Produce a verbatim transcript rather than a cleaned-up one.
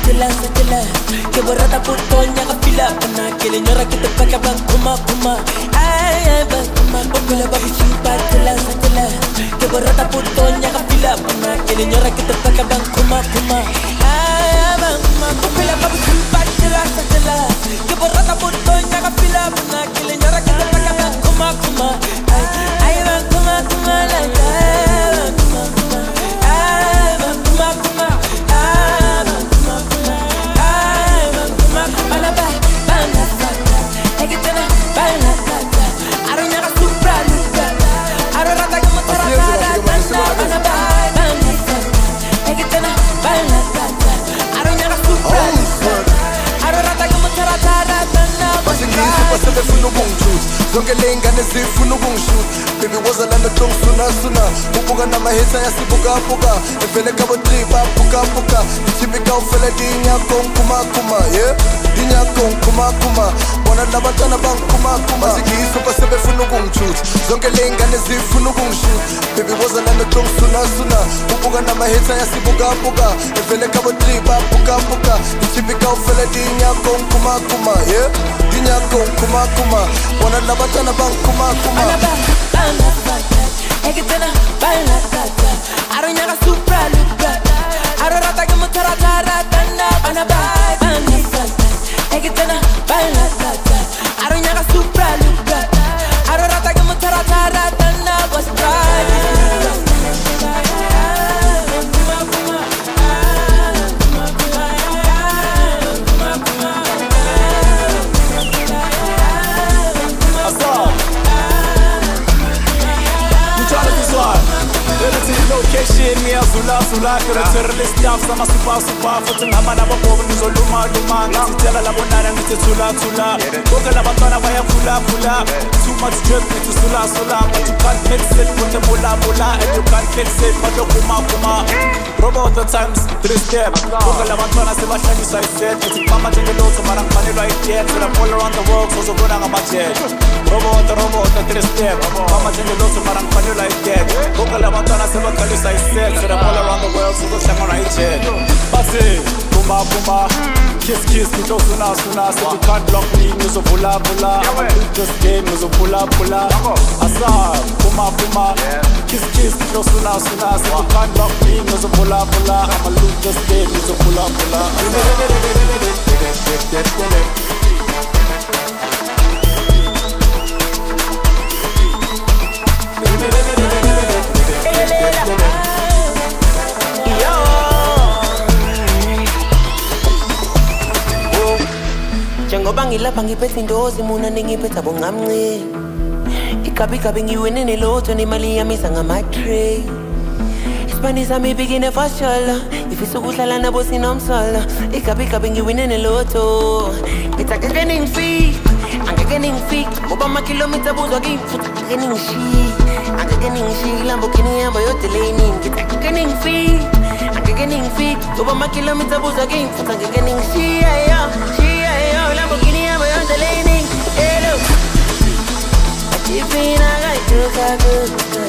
satela satela ke borata putonya ka fila bana ke le nyora ke te paka ba kuma kuma ay ba kuma bopela ba buchipa tela satela ke borata putonya ka fila bana ke le nyora ke te paka ba kuma kuma ay ba kuma bopela ba buchipa tela satela ke borata putonya ka fila bana ke le nyora ke te paka ba kuma kuma ay ba kuma kuma la kuma kuma ay ba kuma kuma sebefuna ukungithusa zonke ley'ngane zifuna ukungishuta baby wozalana tongisuna suna ubuka namahitha yasibukabuka evele kabotriba bukabuka ithibika ufele dinyako nkumakuma yeah dinyako nkumakuma bona nabantwana bangikumakuma sigiso basebefuna ukungithusa zonke ley'ngane zifuna ukungishuta baby wozalana tongisuna suna ubuka namahitha yasibukabuka evele kabotriba bukabuka ithibika ufele dinyako nkumakuma yeah dinyako kuma kuma bona labatana bang kuma kuma bana bana ekitena bana tata aronya ka supra luka arorata ke mutara tara tanda bana bana bana ekitena bana tata aronya ka supra luka arorata ke mutara tara tanda was right location me azula azula kero terrorist staff sama super super futhi ngamana bobo ngizoluma luma ngizitshela labonana ngithi thula thula bonke labantwana bayakhula khula too much drip ngithi sula sula but you can't mix it with the bula bula and you can't fix it but kuma kuma robo the times three step bonke labantwana sebahlanyisa iset ngithi mama njengelotho mara ngifanelwa idiet so I'm all around the world so zobona ngamajet robo the robo the three step mama njengelotho mara ngifanelwa idiet bonke labantwana sebakalisa iset so I'm all around the world so zohlangana ijet base bumba bumba kiss kiss ngito suna suna so you can't block me ngizovula vula I'm a this game ngizovula vula asa bumba bumba kiss kiss ngito suna suna so you can't block me ngizovula vula I'm a lose this game ngizovula vula Ngoba ngilapha ngiphethe indozi mina ningiphetha bongamncane Ikabi kabi ngiwene nelotho nemali yami sangama tray Isibani sami bigine fashala ifisa ukuhlala nabo sinomsala Ikabi kabi ngiwene nelotho Ngitaka getting free angeke ningifike ngoba ama kilometer buzwa ngimfuthi angeke ningishi angeke ningishi Lamborghini yamba yodeleni ngitaka ningifike angeke ningifike ngoba ama kilometer buzwa ngimfuthi angeke ningishi yeah Lamborghini yamba yodeleni hello Achifina gaito kago